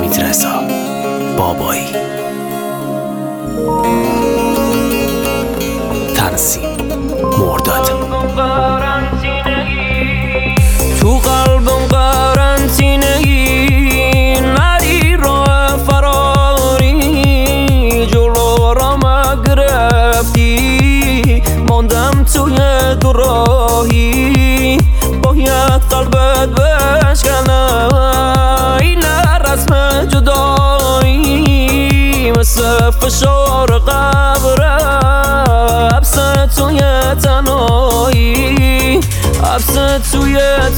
حمیدرضا بابایی. تنظیم مرداد. تو قلبم قرنطینه‌ای نری راه فراری، جلو را گرفتی ماندم توی دوراهی، باید قلبت بشکنم این رسم جدایی، مثل فشار قبره حبس توی تنهایی، حبس توی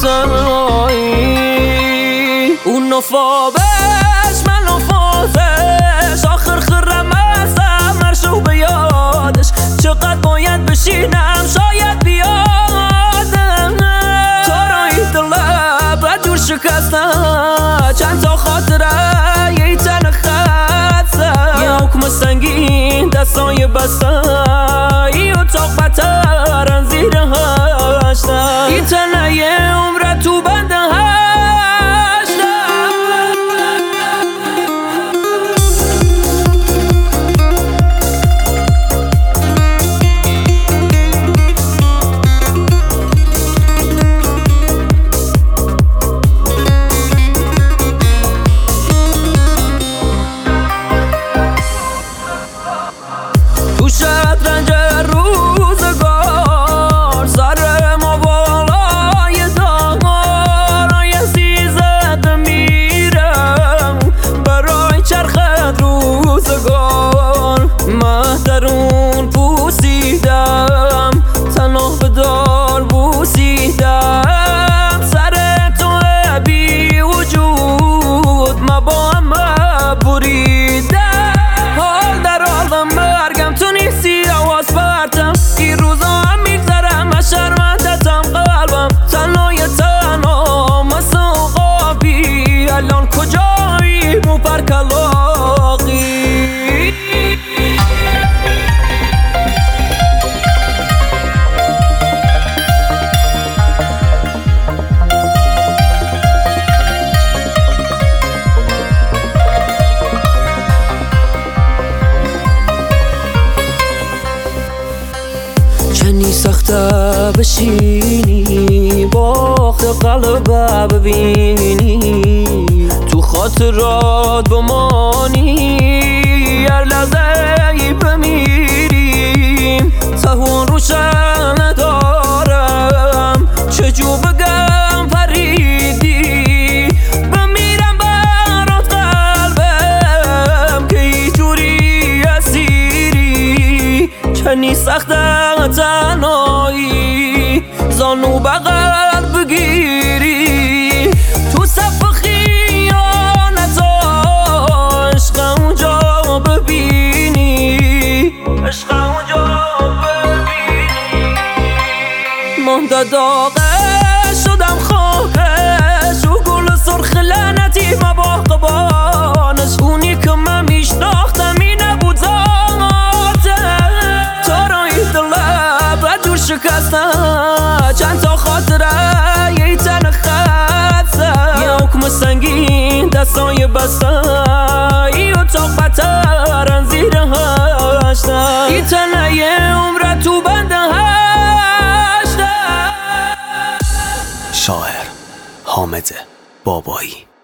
تنهایی. اون نفابش من نفازش، آخر خرم ازم مرشو به یادش، چقدر باید بشینم شاید بیادم، تارای دلم و دور شکسته چند تا خاطره یه تن خسته، یه حکم سنگین دستای بسته، یه اتاق بترن زیر هشته، این تنه یه عمره تو بنده هشته. تو شطرنج روزگار سر ما بالای دارای سیزد میرم، برای چرخد روزگار مهترون پوسیدم، تنها به دار بوسیدم، سر تو بی وجود ما با هم بریدم، حال در حالم مرگم تو نیستی آواز پرتم، این روزا هم میگذرم از شرمندتم قلبم تنهای تنها مثل قابی، الان کجایی مو پر کلاقی. چنی سخته بشینی باخت قلب ببینی، تو خاطرات بمانی هر لحظه بمیریم، تهون روشن ندارم چجور بگم پریدی، بمیرم برات قلبم که اینجوری اسیری، چنی سخته تنهایی زانو بغل بگیری، تو صف خیانت عشق اونجا ببینی، عشق اونجا ببینی، مانده داغش شدم خاکش، و گل سرخ لعنتی ما با قبانش، اونی که من میشناختم این نبود شکسته چند تا خاطره یه تن خسته، یه حکم سنگین دستای بسته، یه اتاق بترن زیر هشته، این تنه یه عمره تو بنده هشته. شاعر حامد بابایی.